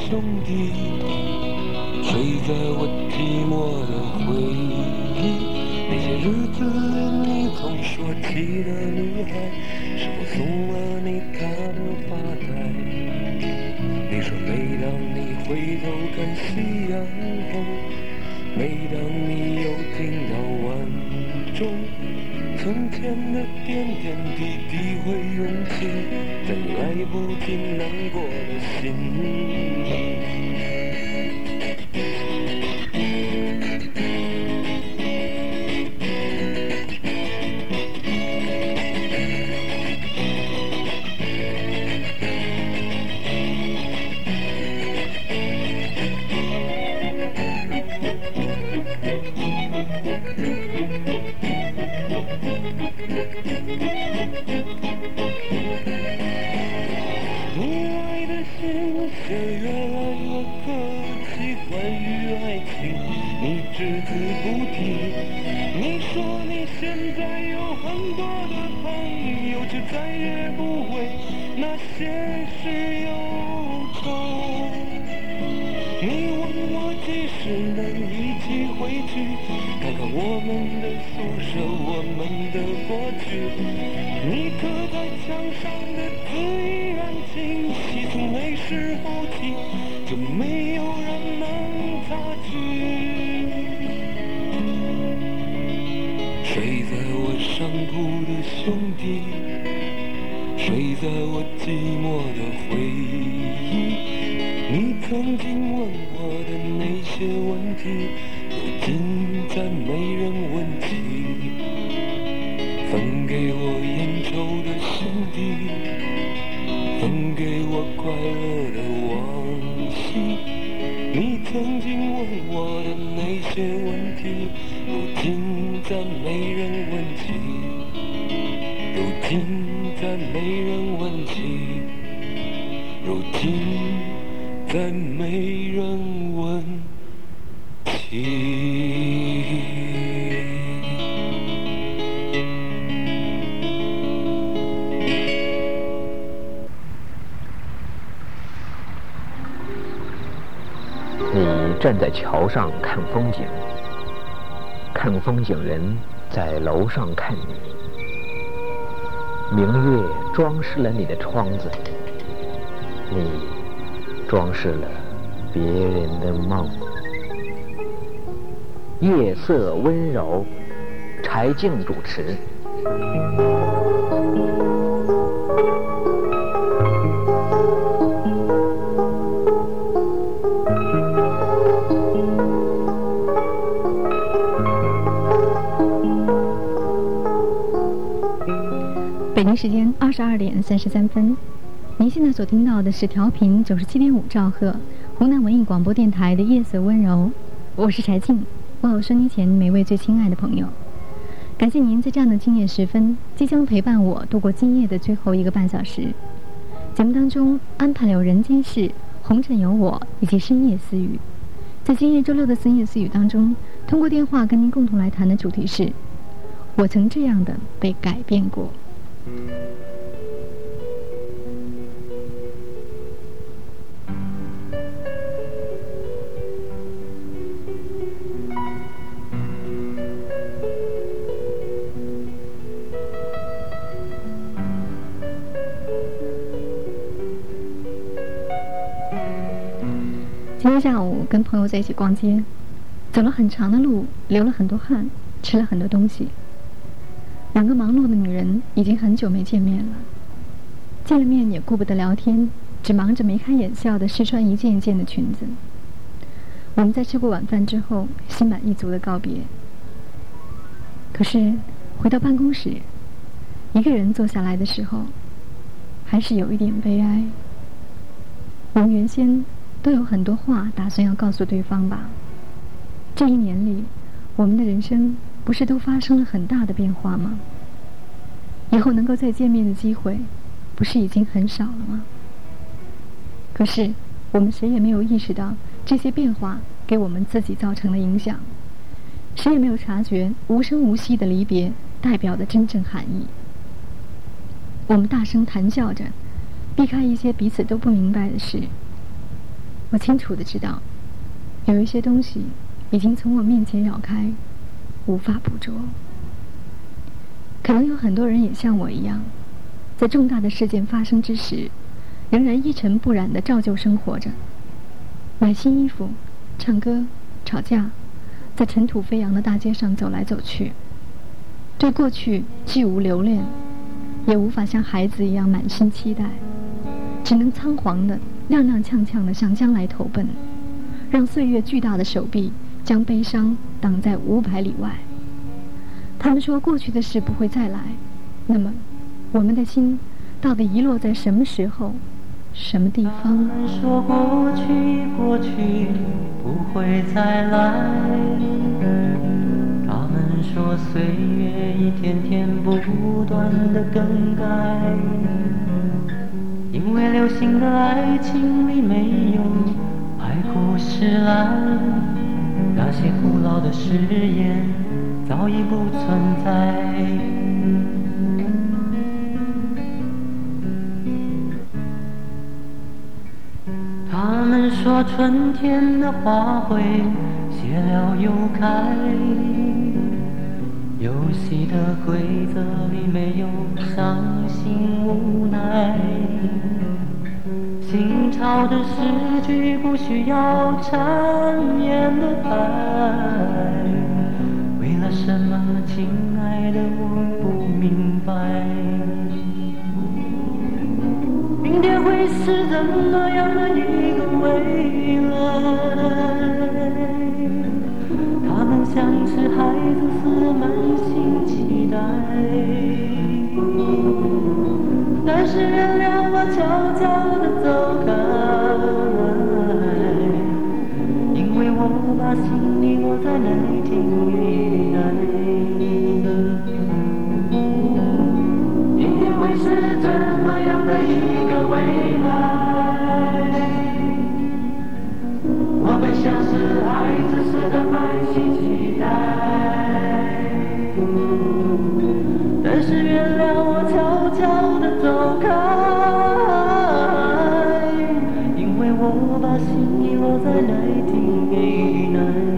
兄弟，睡在我寂寞的回忆。那些日子里你总说起的女孩，是否送了你她的发带？你说每当你回头看夕阳后，每当你又听到晚钟，从前的点点滴滴会涌起，在你来不及难过的心里。睡在我上铺的兄弟，睡在我寂寞的回忆。你曾经问我的那些问题，如今再没人问起。分给我烟抽的兄弟，分给我快乐的往昔。你曾经问我的那些问题，如今再没人问起，如今再没人问起，如今再没人问起。 你站在桥上看风景，看风景人在楼上看你。明月装饰了你的窗子，你装饰了别人的梦。夜色温柔，柴静主持。 北京时间22点33分，您现在所听到的是调频97.5兆赫湖南文艺广播电台的夜色温柔，我是柴静，问候收音前每位最亲爱的朋友。感谢您在这样的今夜时分，即将陪伴我度过今夜的最后1个半小时。节目当中安排了有人间事、红尘有我以及深夜私语。在今夜周六的深夜私语当中，通过电话跟您共同来谈的主题是：我曾这样的被改变过。今天下午跟朋友在一起逛街，走了很长的路，流了很多汗，吃了很多东西。2个忙碌的女人已经很久没见面了，见了面也顾不得聊天，只忙着眉开眼笑地试穿一件一件的裙子。我们在吃过晚饭之后，心满意足地告别。可是回到办公室，一个人坐下来的时候，还是有一点悲哀。我们原先都有很多话打算要告诉对方吧。这1年里，我们的人生不是都发生了很大的变化吗？以后能够再见面的机会，不是已经很少了吗？可是我们谁也没有意识到这些变化给我们自己造成的影响，谁也没有察觉无声无息的离别代表的真正含义。我们大声谈笑着，避开一些彼此都不明白的事。 我清楚地知道，有一些东西已经从我面前绕开，无法捕捉。可能有很多人也像我一样，在重大的事件发生之时，仍然一尘不染地照旧生活着，买新衣服，唱歌，吵架，在尘土飞扬的大街上走来走去。对过去既无留恋，也无法像孩子一样满心期待，只能仓皇地踉踉跄跄地向将来投奔，让岁月巨大的手臂将悲伤挡在500里外。他们说过去的事不会再来，那么我们的心到底遗落在什么时候，什么地方？ 他们说过去不会再来，他们说岁月一天天不断的更改，因为流行的爱情里没有爱故事来，那些古老的誓言早已不存在。他们说春天的花会谢了又开，游戏的规则里没有伤心无奈，新潮的诗句不需要缠绵的爱，为了什么亲爱的我不明白，明天会是怎么样的一个未来，他们像是孩子似的满心期待，但是原谅我悄悄地走开，因为我把心里落在那天雨来，明天会是怎么样的一个未来，我们像是孩子似的满心期待，但是原谅我悄悄地走开，因为我把心遗落在那天雨来。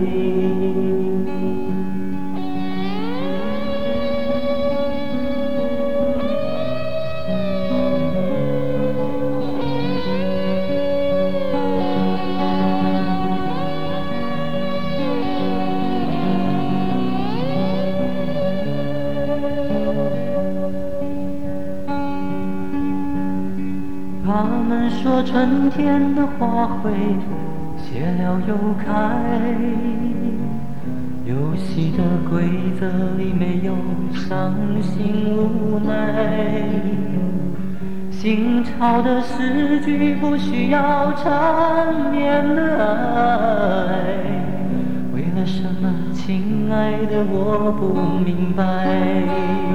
他们说春天的花会谢了又开，游戏的规则里没有伤心无奈，新潮的诗句不需要缠绵的爱，为了什么亲爱的我不明白，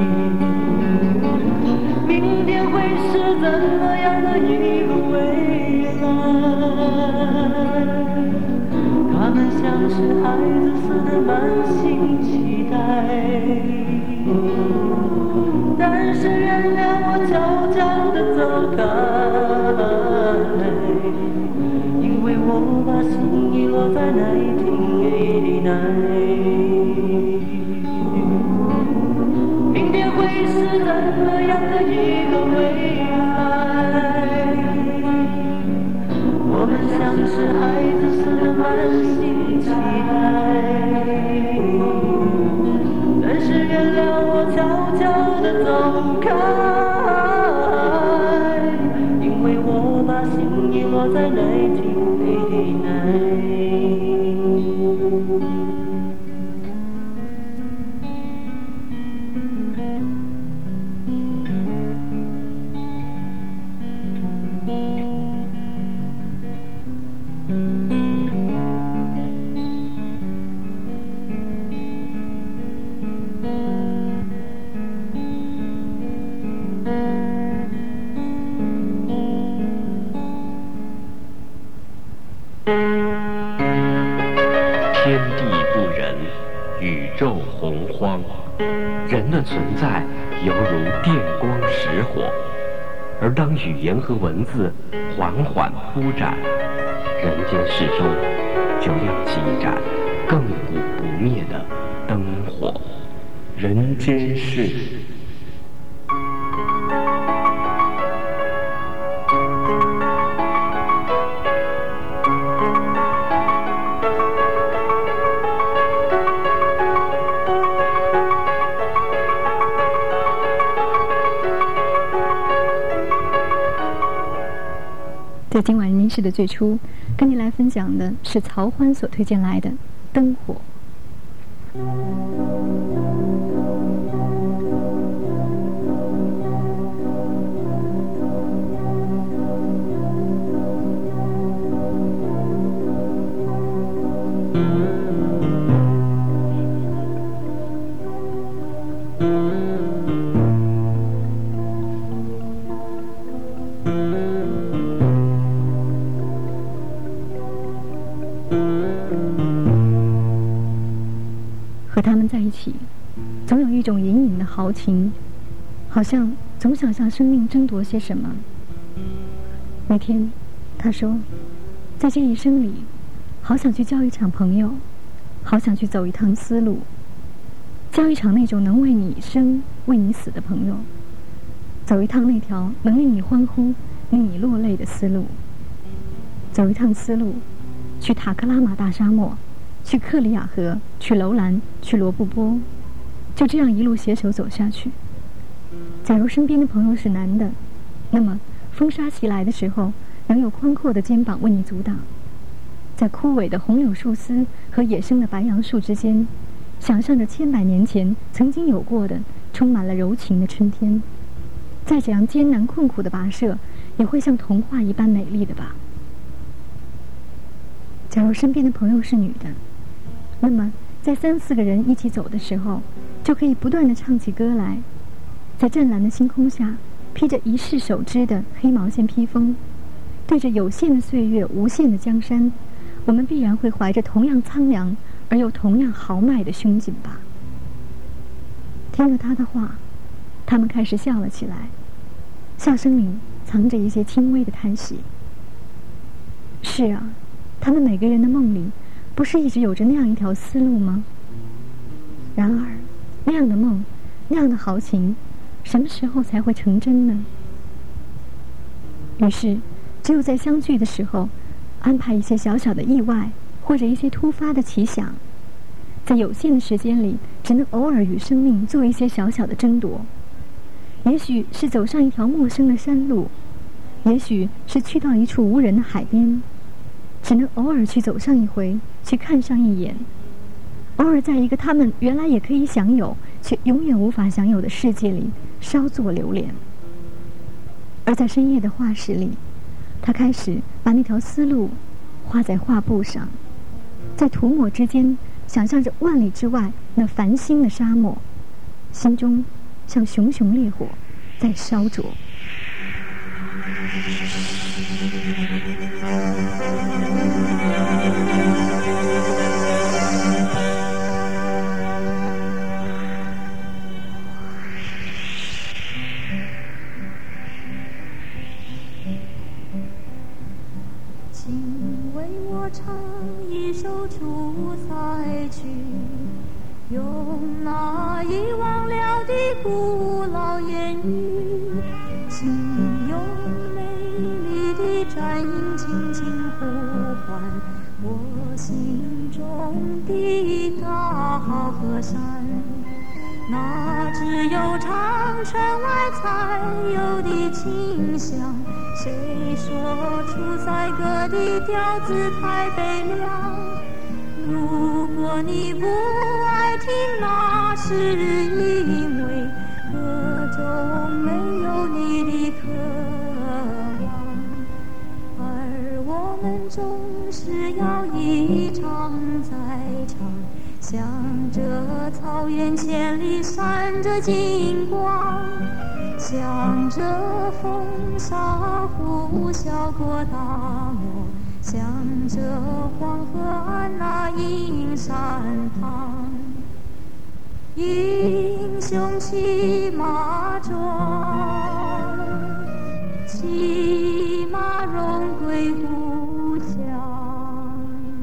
明天会是怎么样的一个未来，他们像是孩子似的满心期待，但是原谅我悄悄地走开，因为我把心遗落在那天雨来，明天会是怎么样的一个未来，我们像是孩子似的满心期待，但是原谅我悄悄地走开，因为我把心遗落在那天雨来。 天地不仁，宇宙洪荒，人的存在犹如电光石火。 而当语言和文字缓缓铺展，人间世中就亮起一盏亘古不灭的灯火。人间世。 在今晚人间世的最初，跟你来分享的是曹欢所推荐来的《灯火》。和他们在一起，总有一种隐隐的豪情，好像总想向生命争夺些什么。那天，他说，在这一生里，好想去交一场朋友，好想去走一趟丝路，交一场那种能为你生、为你死的朋友，走一趟那条能令你欢呼、令你落泪的丝路，走一趟丝路，去塔克拉玛大沙漠，去克里亚河，去楼兰，去罗布泊，就这样一路携手走下去。假如身边的朋友是男的，那么风沙袭来的时候，能有宽阔的肩膀为你阻挡。在枯萎的红柳树丝和野生的白杨树之间，想象着千百年前曾经有过的充满了柔情的春天。再怎样艰难困苦的跋涉，也会像童话一般美丽的吧。假如身边的朋友是女的，那么在3、4个人一起走的时候，就可以不断地唱起歌来。在湛蓝的星空下，披着一世手织的黑毛线披风，对着有限的岁月、无限的江山，我们必然会怀着同样苍凉而又同样豪迈的胸襟吧。听了他的话，他们开始笑了起来，笑声里藏着一些轻微的叹息。是啊，他们每个人的梦里，不是一直有着那样一条思路吗？然而，那样的梦，那样的豪情，什么时候才会成真呢？于是，只有在相聚的时候，安排一些小小的意外，或者一些突发的奇想，在有限的时间里，只能偶尔与生命做一些小小的争夺。也许是走上一条陌生的山路，也许是去到一处无人的海边，只能偶尔去走上一回，去看上一眼，偶尔在一个他们原来也可以享有却永远无法享有的世界里稍作留恋。而在深夜的画室里，他开始把那条丝路画在画布上，在涂抹之间想象着万里之外那繁星的沙漠，心中像熊熊烈火在烧灼。 请为我唱一首出塞曲，用那遗忘了的古老言语，请用美丽的战音轻轻呼唤我心中的大河山。那只有长城外才有的清香，谁说出塞歌的调子太悲凉？如果你不爱听，那是因为歌中没有你的渴望，而我们总是要一场再唱，向着草原千里闪着金光，向着风沙呼啸过大漠，向着黄河岸那阴山旁，英雄骑马壮， 回故乡。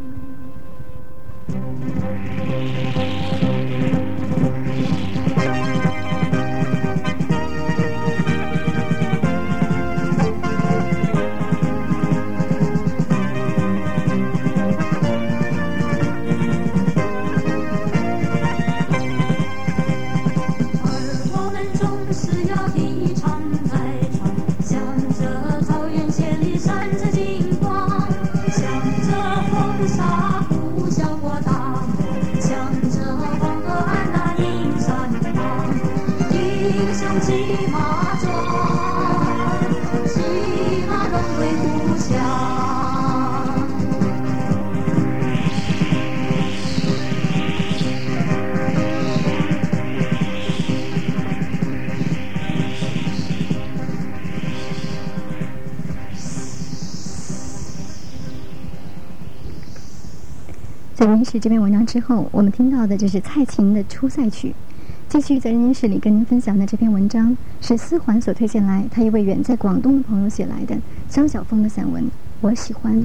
在人间世这篇文章之后，我们听到的就是蔡琴的《出塞曲》。继续在人间世里跟您分享的这篇文章是思环所推荐来，他一位远在广东的朋友写来的张晓峰的散文《我喜欢》。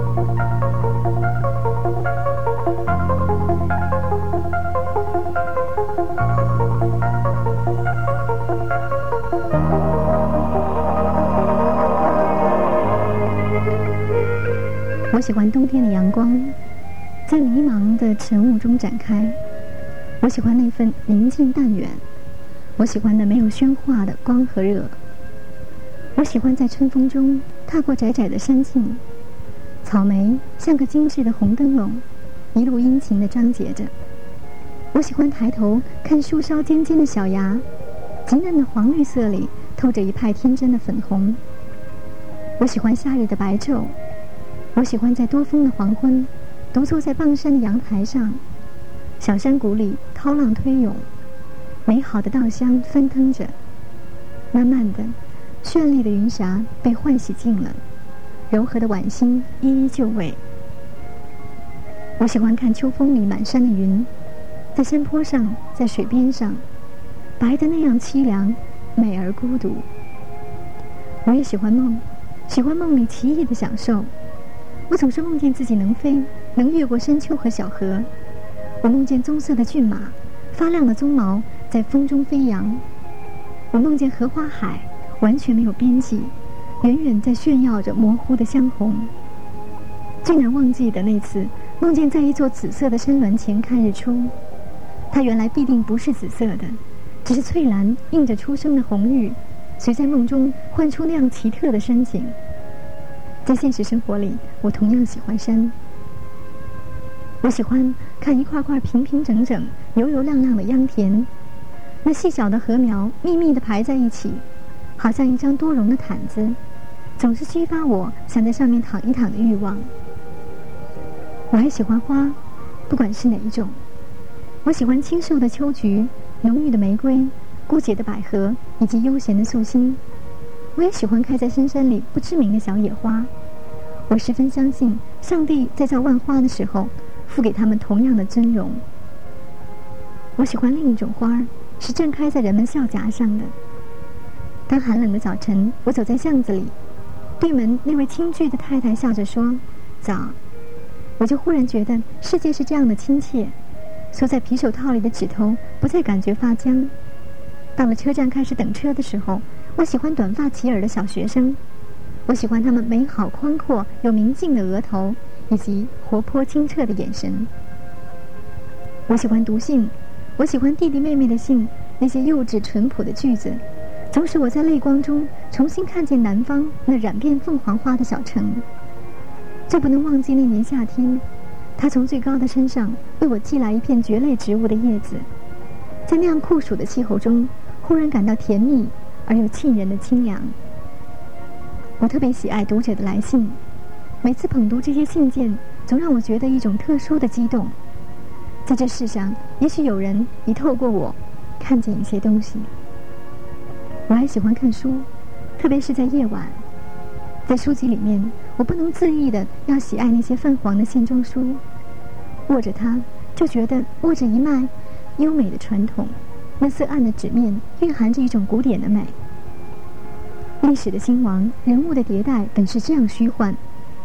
我喜欢冬天的阳光，在迷茫的晨雾中展开。我喜欢那份宁静淡远，我喜欢那没有喧哗的光和热。我喜欢在春风中踏过窄窄的山径，草莓像个精致的红灯笼，一路殷勤地张结着。我喜欢抬头看树梢尖尖的小芽，极嫩的黄绿色里透着一派天真的粉红。我喜欢夏日的白昼，我喜欢在多风的黄昏，独坐在傍山的阳台上，小山谷里涛浪推涌，美好的稻香翻腾着。慢慢的，绚丽的云霞被唤洗净了，柔和的晚星一一就位。我喜欢看秋风里满山的云，在山坡上，在水边上，白得那样凄凉，美而孤独。我也喜欢梦，喜欢梦里奇异的享受。我总是梦见自己能飞，能越过山丘和小河。我梦见棕色的骏马，发亮的鬃毛在风中飞扬。我梦见荷花海，完全没有边际，远远在炫耀着模糊的香红。最难忘记的那次，梦见在一座紫色的山峦前看日出，它原来必定不是紫色的，只是翠蓝映着初升的红玉，随在梦中唤出那样奇特的山景。在现实生活里，我同样喜欢山。我喜欢看一块块平平整整、油油亮亮的秧田，那细小的禾苗密密地排在一起，好像一张多绒的毯子，总是激发我想在上面躺一躺的欲望。我还喜欢花，不管是哪一种。我喜欢清瘦的秋菊、浓郁的玫瑰、孤洁的百合以及悠闲的素心。我也喜欢开在深山里不知名的小野花。我十分相信上帝在造万花的时候赋给他们同样的尊荣。我喜欢另一种花，是正开在人们笑颊上的。当寒冷的早晨，我走在巷子里，对门那位清俊的太太笑着说早，我就忽然觉得世界是这样的亲切，缩在皮手套里的指头不再感觉发僵。到了车站开始等车的时候，我喜欢短发齐耳的小学生，我喜欢他们美好宽阔又明净的额头以及活泼清澈的眼神。我喜欢读信，我喜欢弟弟妹妹的信，那些幼稚淳朴的句子总使我在泪光中重新看见南方那染遍凤凰花的小城。最不能忘记那年夏天，他从最高的山上为我寄来一片蕨类植物的叶子，在那样酷暑的气候中，忽然感到甜蜜而又沁人的清凉。我特别喜爱读者的来信，每次捧读这些信件，总让我觉得一种特殊的激动。在这世上，也许有人已透过我看见一些东西。我还喜欢看书，特别是在夜晚。在书籍里面，我不能自抑的要喜爱那些泛黄的线装书，握着它就觉得握着一脉优美的传统，那色暗的纸面蕴含着一种古典的美。历史的兴亡，人物的迭代本是这样虚幻，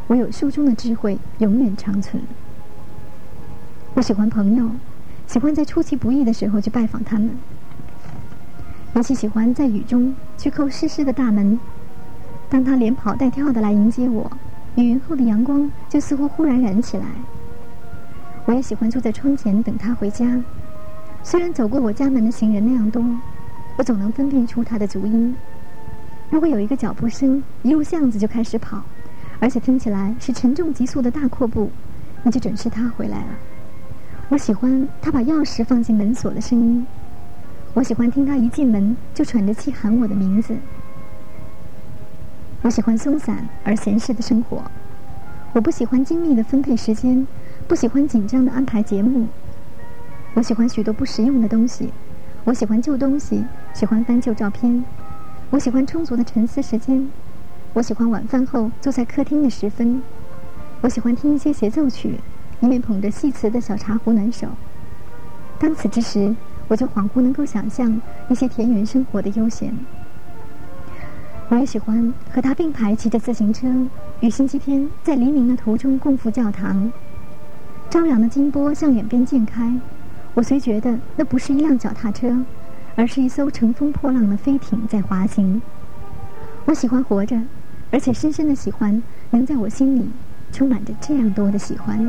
唯有书中的智慧永远长存。我喜欢朋友，喜欢在出其不意的时候去拜访他们，尤其喜欢在雨中去叩湿湿的大门。当他连跑带跳的来迎接我，雨云后的阳光就似乎忽然燃起来。我也喜欢坐在窗前等他回家，虽然走过我家门的行人那样多，我总能分辨出他的足音。如果有一个脚步声一入巷子就开始跑，而且听起来是沉重急速的大阔步，那就准是他回来了。我喜欢他把钥匙放进门锁的声音，我喜欢听他一进门就喘着气喊我的名字。我喜欢松散而闲适的生活，我不喜欢精密的分配时间，不喜欢紧张的安排节目。我喜欢许多不实用的东西，我喜欢旧东西，喜欢翻旧照片，我喜欢充足的沉思时间，我喜欢晚饭后坐在客厅的时分，我喜欢听一些协奏曲，一面捧着细瓷的小茶壶暖手。当此之时，我就恍惚能够想象一些田园生活的悠闲。我也喜欢和他并排骑着自行车，于星期天在黎明的途中共赴教堂。朝阳的金波向脸边溅开，我虽觉得那不是一辆脚踏车，而是一艘乘风破浪的飞艇在滑行。我喜欢活着，而且深深的喜欢能在我心里充满着这样多的喜欢。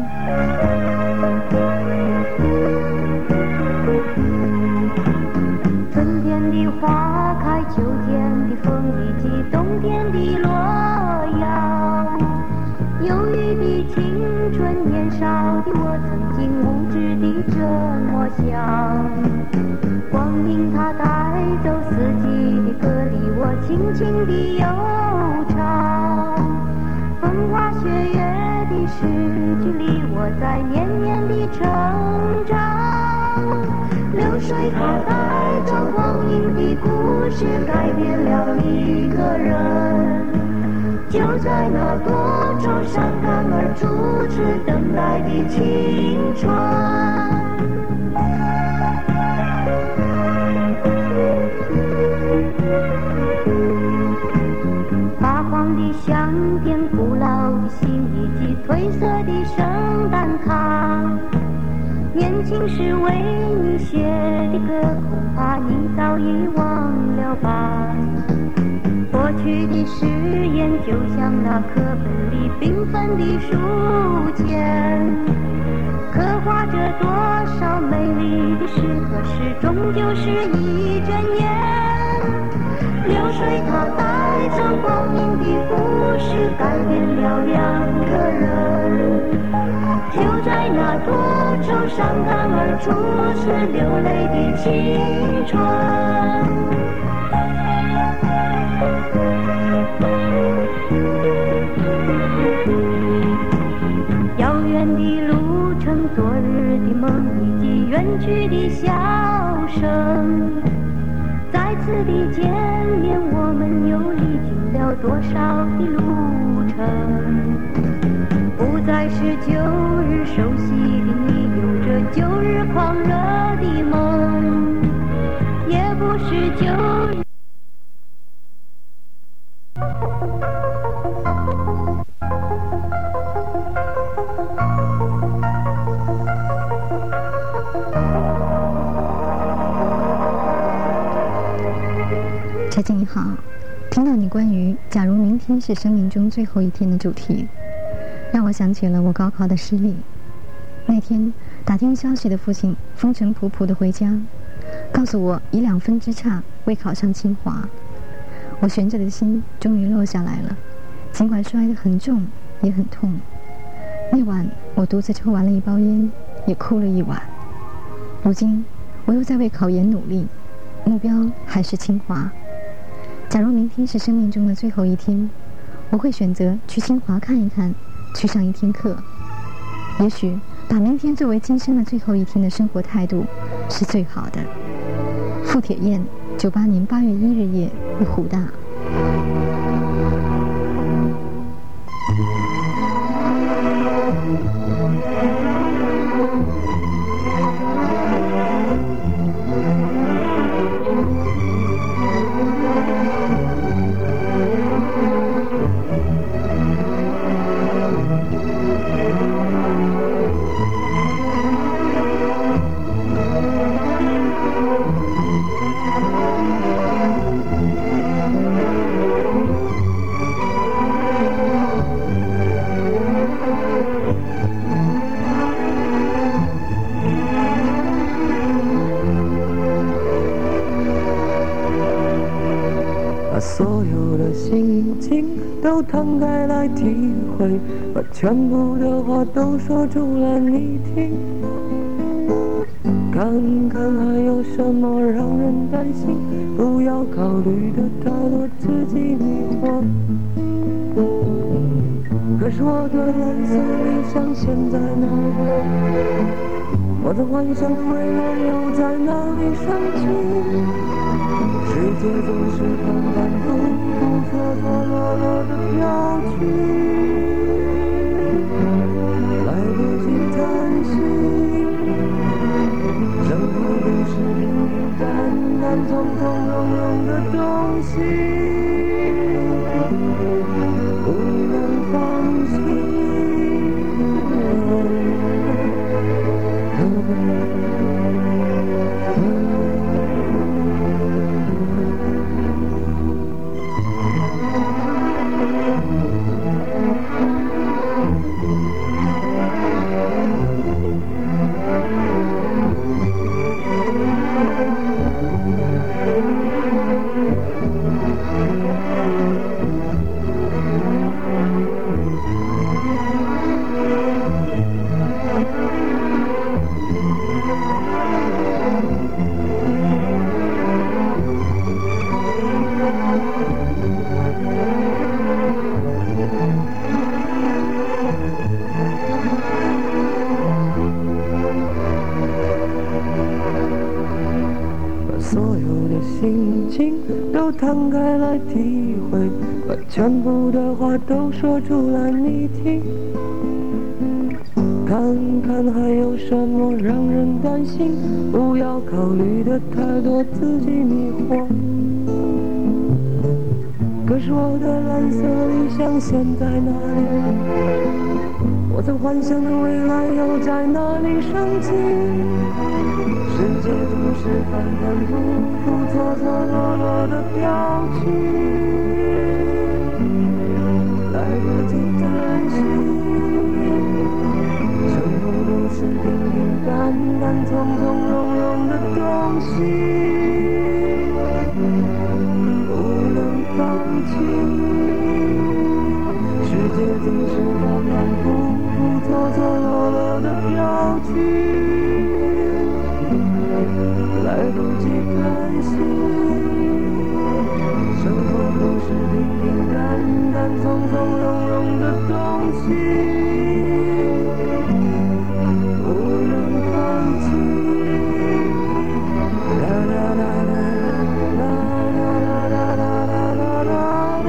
春天的花开，秋天的风以及冬天的洛阳，忧郁的青春，年少的我曾经无知地这么想。光阴它带走四季的歌里，我轻轻地悠唱。风花雪月的诗句里，我在年年地成长。流水它带走光阴的故事，改变了一个人。就在那多愁善感而初次等待的青春。发黄的香点，古老的信以及褪色的圣诞卡，年轻时为你写的歌，恐怕你早已忘了吧。过去的誓言就像那课本里缤纷的书签，刻画着多少美丽的诗，可是终究是一阵烟。流水它带走光阴的故事，改变了两个人。就在那多愁善感而初次流泪的青春。遥远的路程，昨日的梦以及远去的笑声，再次的见面，我们又历经了多少的路程。不再是旧日熟悉的你，有着旧日狂热的梦，也不是旧日。 柴静你好，听到你关于假如明天是生命中最后一天的主题，让我想起了我高考的失利。那天打听消息的父亲风尘仆仆地回家，告诉我以2分之差未考上清华。我悬着的心终于落下来了，尽管摔得很重也很痛。那晚我独自抽完了1包烟，也哭了1晚。如今我又在为考研努力，目标还是清华。假如明天是生命中的最后一天，我会选择去清华看一看，去上1天课。也许把明天作为今生的最后一天的生活态度是最好的。傅铁燕，98年8月1日夜，湖大。 把所有的心情都摊开来体会，把全部的话都说出来你听，看看还有什么让人担心，不要考虑的太多，自己迷惑。可是我的蓝色理想现在哪里？我的幻想的未来又在哪里升起？世界总是反反复复、错错落落的飘去，来不及叹息。生活都是平平淡淡、从从容容的东西，不能放弃。摊开来体会，把全部的话都说出来你听，看看还有什么让人担心，不要考虑的太多，自己迷惑。可是我的蓝色理想现在哪里？我曾幻想的未来又在哪里升起？世界总是反反复复、错错落落的飘去，来不及叹息。生活都是平平淡淡、从从容容的东西，不能放弃。世界总是反反复复、错错落落的飘去，来不及叹息。生活都是平平淡淡、从从容容的东西，不能放弃。啦啦啦啦啦啦啦啦啦啦啦啦。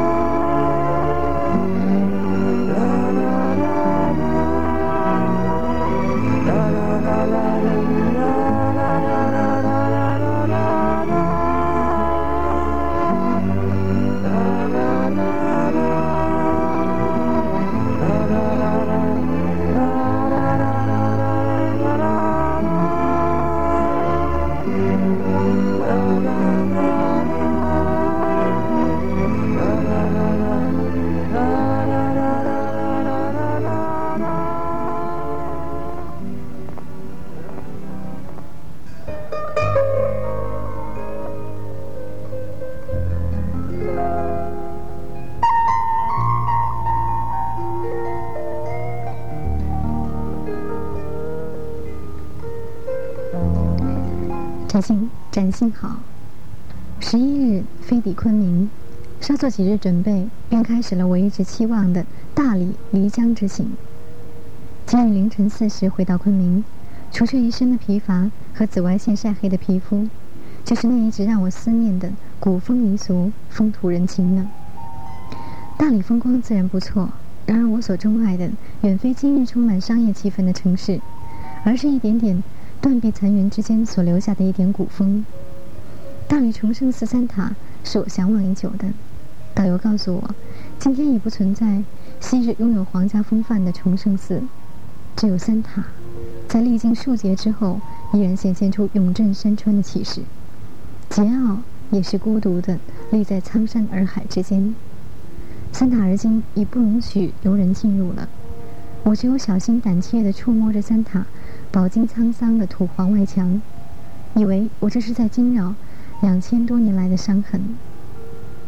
展信好，11日飞抵昆明，稍作几日准备，便开始了我一直期望的大理漓江之行。今日凌晨4时回到昆明，除却一身的疲乏和紫外线晒黑的皮肤，就是那一直让我思念的古风民俗、风土人情呢。大理风光自然不错，然而我所钟爱的远非今日充满商业气氛的城市，而是一点点断壁残垣之间所留下的一点古风。大理崇圣寺3塔是我向往已久的，导游告诉我，今天已不存在昔日拥有皇家风范的崇圣寺，只有3塔，在历经数劫之后，依然显现出永镇山川的气势。桀骜也是孤独的立在苍山洱海之间。3塔而今已不容许游人进入了，我只有小心胆怯地触摸着3塔饱经沧桑的土黄外墙，以为我这是在惊扰2000多年来的伤痕。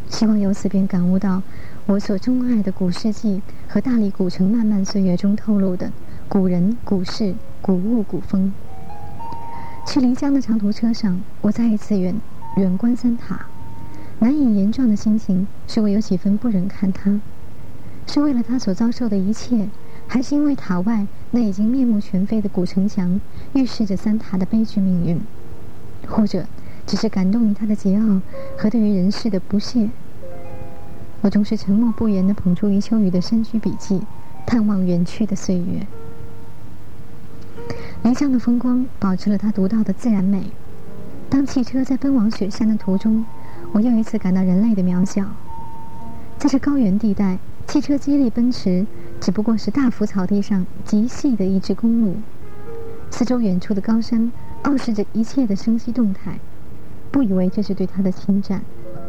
希望由此便感悟到我所钟爱的古世纪和大理古城漫漫岁月中透露的古人、古事、古物、古风。去漓江的长途车上，我再一次远观三塔，难以言状的心情使我有几分不忍看它，是为了它所遭受的一切，还是因为塔外那已经面目全非的古城墙预示着三塔的悲剧命运，或者只是感动于他的桀骜和对于人世的不屑。我终是沉默不言地捧住余秋雨的深居笔记，探望远去的岁月。漓江的风光保持了它独到的自然美。当汽车在奔往雪山的途中，我又一次感到人类的渺小。在这高原地带，汽车激烈奔驰只不过是大幅草地上极细的一支公路，四周远处的高山傲视着一切的生息动态，不以为这是对它的侵占。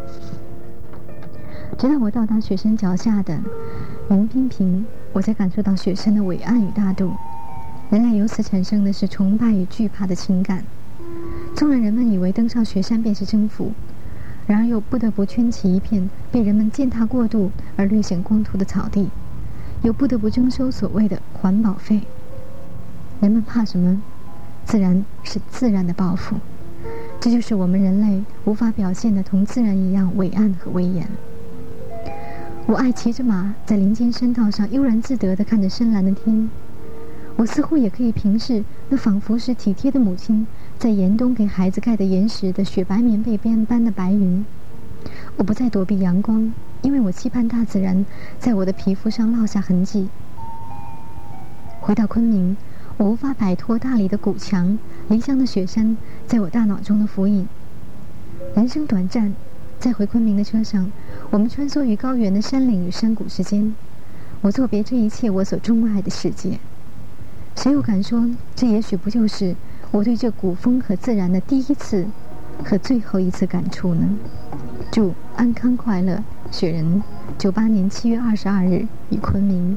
直到我到达雪山脚下的云滨平，我才感受到雪山的伟岸与大度。人类由此产生的是崇拜与惧怕的情感。纵然人们以为登上雪山便是征服，然而又不得不圈起一片被人们践踏过度而略显光秃的草地，又不得不征收所谓的环保费。人们怕什么？自然是自然的报复。这就是我们人类无法表现的同自然一样伟岸和威严。我爱骑着马在林间山道上悠然自得地看着深蓝的天，我似乎也可以平视那仿佛是体贴的母亲在严冬给孩子盖的严实的雪白棉被边般的白云。我不再躲避阳光，因为我期盼大自然在我的皮肤上烙下痕迹。回到昆明，我无法摆脱大理的古墙、漓江的雪山在我大脑中的浮影。人生短暂，在回昆明的车上，我们穿梭于高原的山岭与山谷之间。我作别这一切我所钟爱的世界。谁又敢说，这也许不就是我对这古风和自然的第一次和最后一次感触呢？祝安康快乐，雪人，98年7月22日于昆明。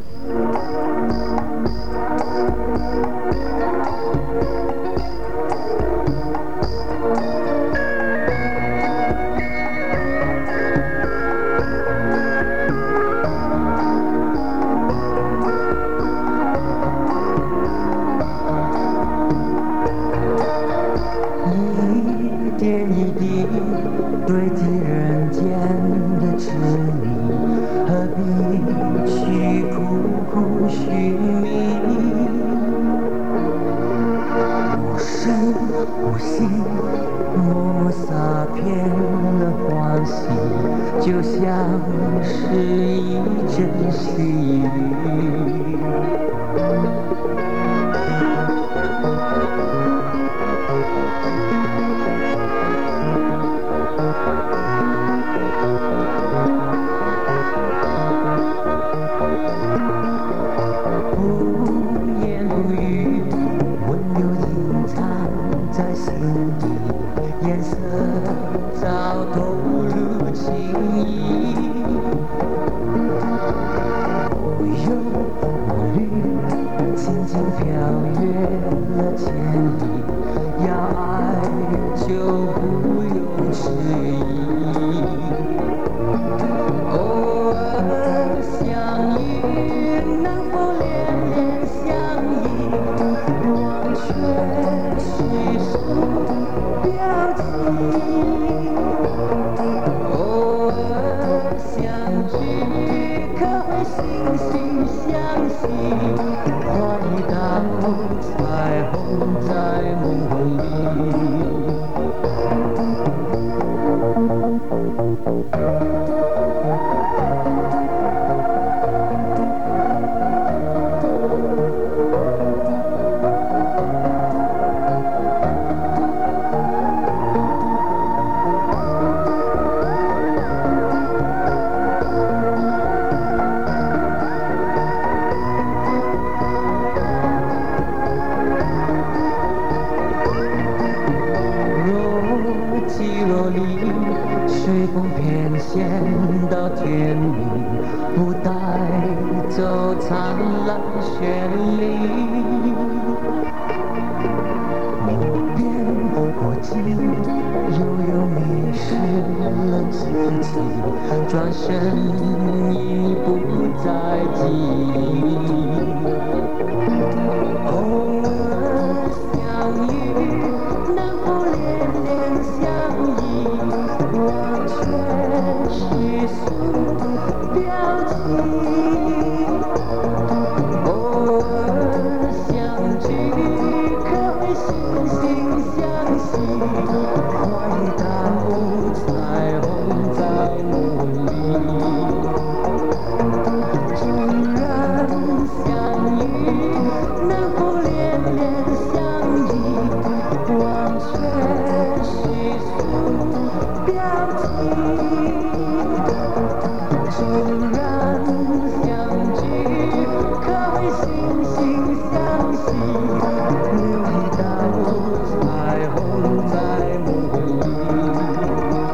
堆积人间的痴迷，何必去苦苦寻觅？无声无息，默默洒遍了欢喜，就像是一阵细雨。 又有迷失。 了自己，转身已不再记忆。偶尔相遇，能否恋恋相依，忘却世俗标记。偶尔相聚，可会惺惺相惜，回到彩虹在梦里。纵然相遇，能否恋恋相依，忘却世俗标记。纵然相聚，可会惺惺相惜，留一道彩虹在梦里。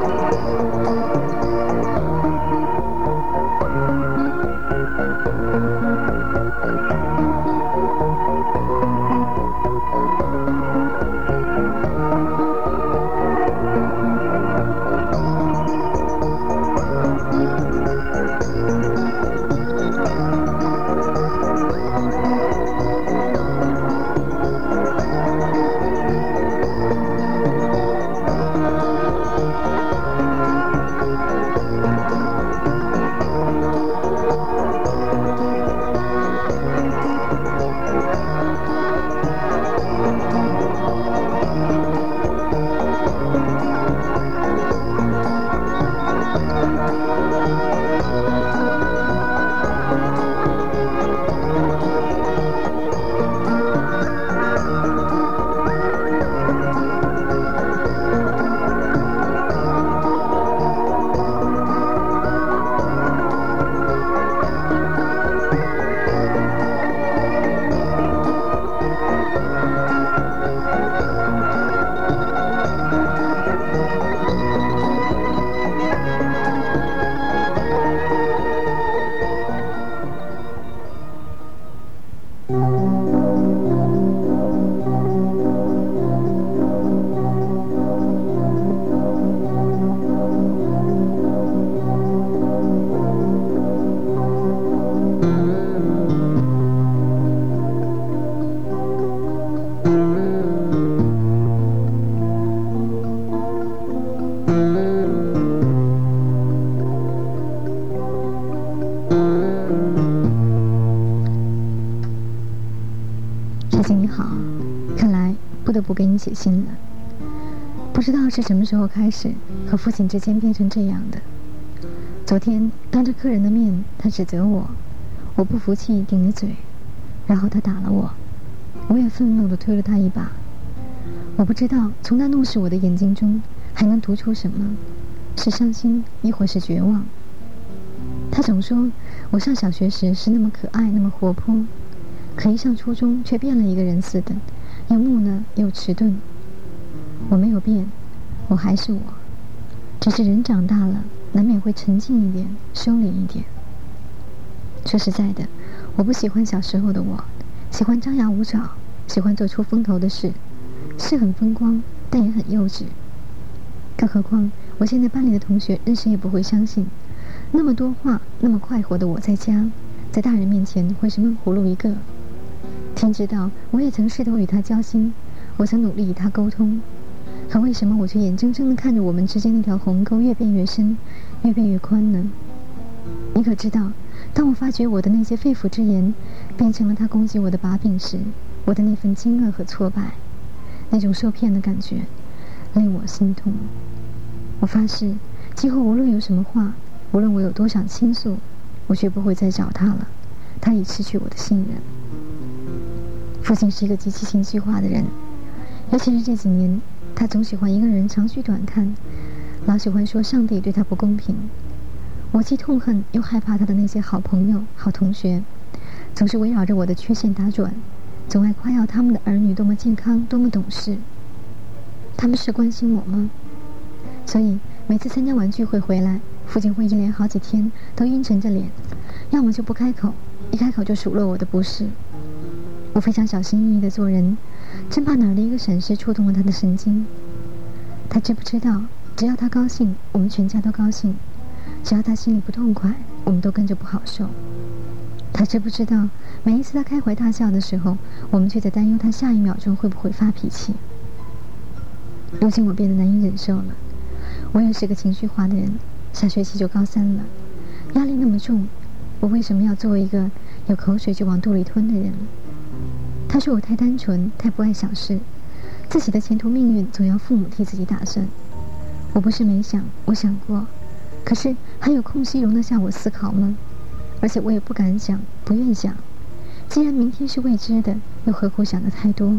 父亲你好，看来不得不给你写信了。不知道是什么时候开始，和父亲之间变成这样的。昨天当着客人的面，他指责我不服气，顶了嘴，然后他打了我，我也愤怒地推了他一把。我不知道从他怒视我的眼睛中还能读出什么，是伤心，亦或是绝望。他总说我上小学时是那么可爱，那么活泼，可一上初中却变了一个人似的，又木讷又迟钝。我没有变，我还是我，只是人长大了，难免会沉静一点，收敛一点。说实在的，我不喜欢小时候的我，喜欢张牙舞爪，喜欢做出风头的事，是很风光，但也很幼稚。更何况我现在班里的同学认识也不会相信，那么多话，那么快活的我在家，在大人面前会是闷葫芦一个。天知道，我也曾试图与他交心，我曾努力与他沟通，可为什么我却眼睁睁地看着我们之间那条鸿沟越变越深，越变越宽呢？你可知道，当我发觉我的那些肺腑之言变成了他攻击我的把柄时，我的那份惊愕和挫败，那种受骗的感觉令我心痛。我发誓，今后无论有什么话，无论我有多想倾诉，我绝不会再找他了，他已失去我的信任。父亲是一个极其情绪化的人，尤其是这几年，他总喜欢一个人长吁短叹，老喜欢说上帝对他不公平。我既痛恨又害怕他的那些好朋友、好同学，总是围绕着我的缺陷打转，总爱夸耀他们的儿女多么健康，多么懂事。他们是关心我吗？所以每次参加完聚会回来，父亲会一连好几天都阴沉着脸，要么就不开口，一开口就数落我的不是。我非常小心翼翼地做人，真怕哪儿的一个闪失触动了他的神经。他知不知道， 只要他高兴，我们全家都高兴；只要他心里不痛快，我们都跟着不好受。他知不知道，每一次他开怀大笑的时候，我们却在担忧他下一秒钟会不会发脾气。如今我变得难以忍受了，我也是个情绪化的人，下学期就高3了，压力那么重，我为什么要做一个有口水就往肚里吞的人？他说我太单纯，太不爱想事，自己的前途命运总要父母替自己打算。我不是没想，我想过，可是还有空隙容得下我思考吗？而且我也不敢想，不愿想。既然明天是未知的，又何苦想得太多？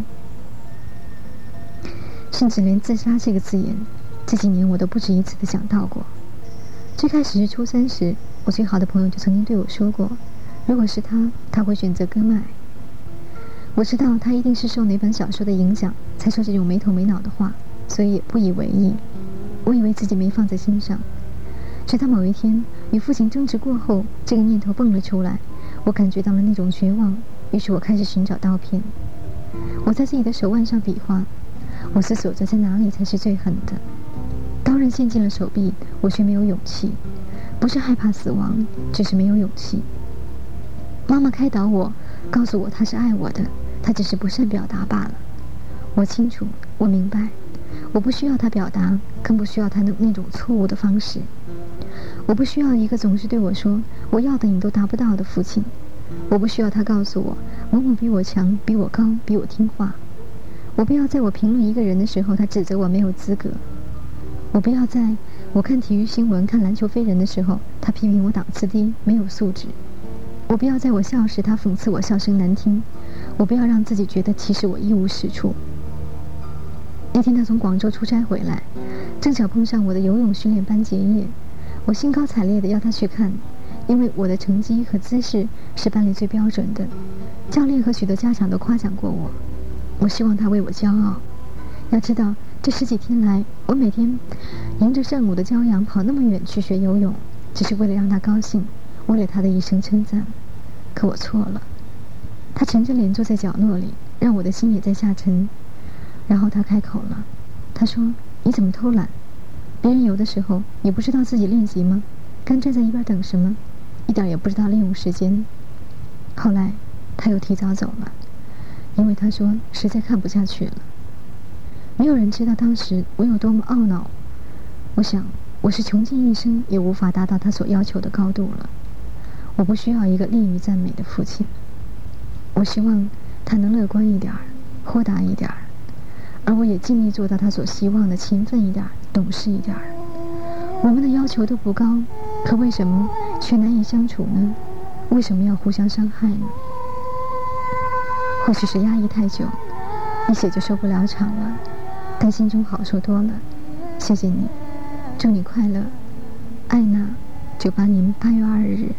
甚至连自杀这个字眼，这几年我都不止一次地想到过。最开始是初3时，我最好的朋友就曾经对我说过，如果是他会选择割脉。我知道他一定是受哪本小说的影响，才说这种没头没脑的话，所以也不以为意。我以为自己没放在心上，直到某一天与父亲争执过后，这个念头蹦了出来，我感觉到了那种绝望，于是我开始寻找刀片。我在自己的手腕上比划，我思索着在哪里才是最狠的。刀刃陷进了手臂，我却没有勇气，不是害怕死亡，只是没有勇气。妈妈开导我，告诉我她是爱我的，她只是不善表达罢了。我清楚，我明白，我不需要她表达，更不需要她那种错误的方式。我不需要一个总是对我说我要的你都达不到的父亲。我不需要他告诉我某某比我强，比我高，比我听话。我不要在我评论一个人的时候他指责我没有资格。我不要在我看体育新闻看篮球飞人的时候他批评我档次低，没有素质。我不要在我笑时他讽刺我笑声难听。我不要让自己觉得其实我一无是处。那天他从广州出差回来，正巧碰上我的游泳训练班结业，我兴高采烈地要他去看，因为我的成绩和姿势是班里最标准的，教练和许多家长都夸奖过我。我希望他为我骄傲。要知道，这10几天来，我每天迎着圣母的骄阳跑那么远去学游泳，只是为了让他高兴，为了他的一声称赞。可我错了。他沉着脸坐在角落里，让我的心也在下沉。然后他开口了，他说：“你怎么偷懒？别人游的时候，你不知道自己练习吗？干站在一边等什么？一点也不知道利用时间。”后来他又提早走了，因为他说实在看不下去了。没有人知道当时我有多么懊恼。我想我是穷尽一生也无法达到他所要求的高度了。我不需要一个利于赞美的父亲，我希望他能乐观一点，豁达一点，而我也尽力做到他所希望的勤奋一点，懂事一点。我们的要求都不高，可为什么却难以相处呢？为什么要互相伤害呢？或许是压抑太久，一写就受不了场了，但心中好受多了。谢谢你，祝你快乐，艾娜，98年8月2日。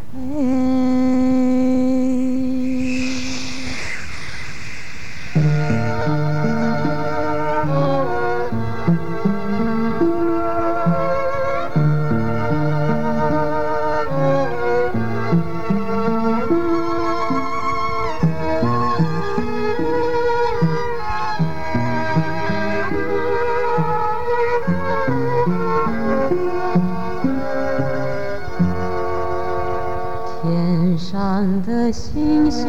天上的星星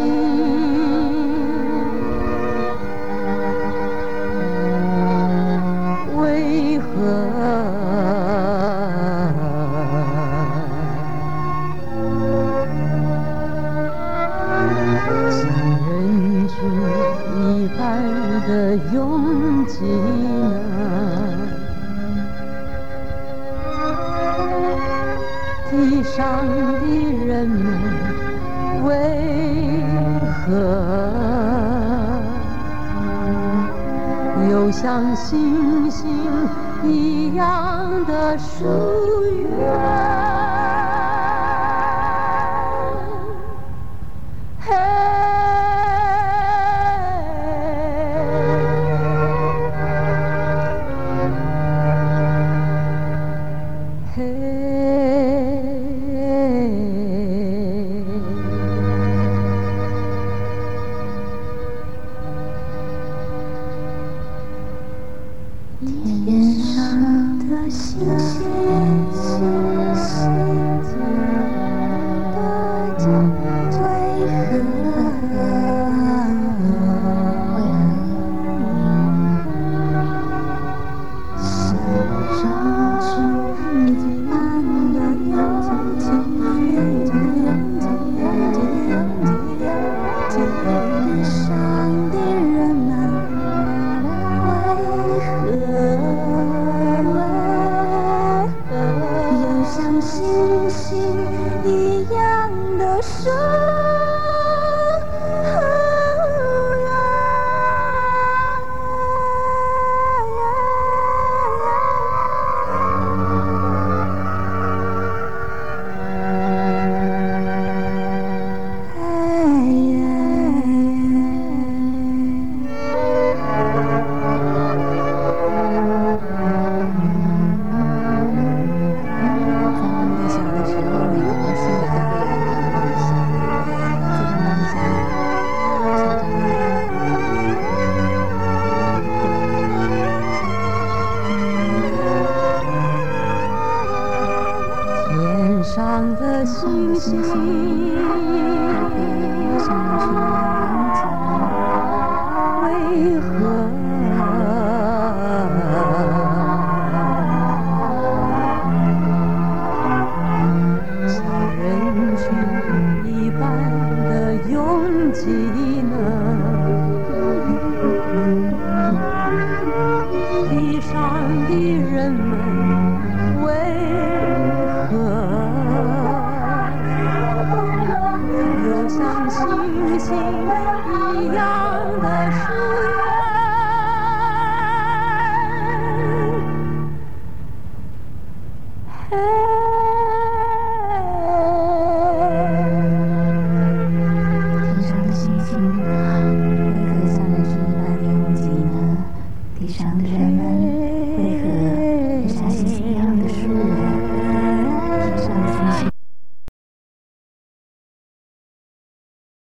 为何像人群一般的拥挤呢？地上的人们为何又像星星一样的疏远？天上的星星一样的生。上的星星为何像人群一般的拥挤呢？地上的人们为何有像星星一样的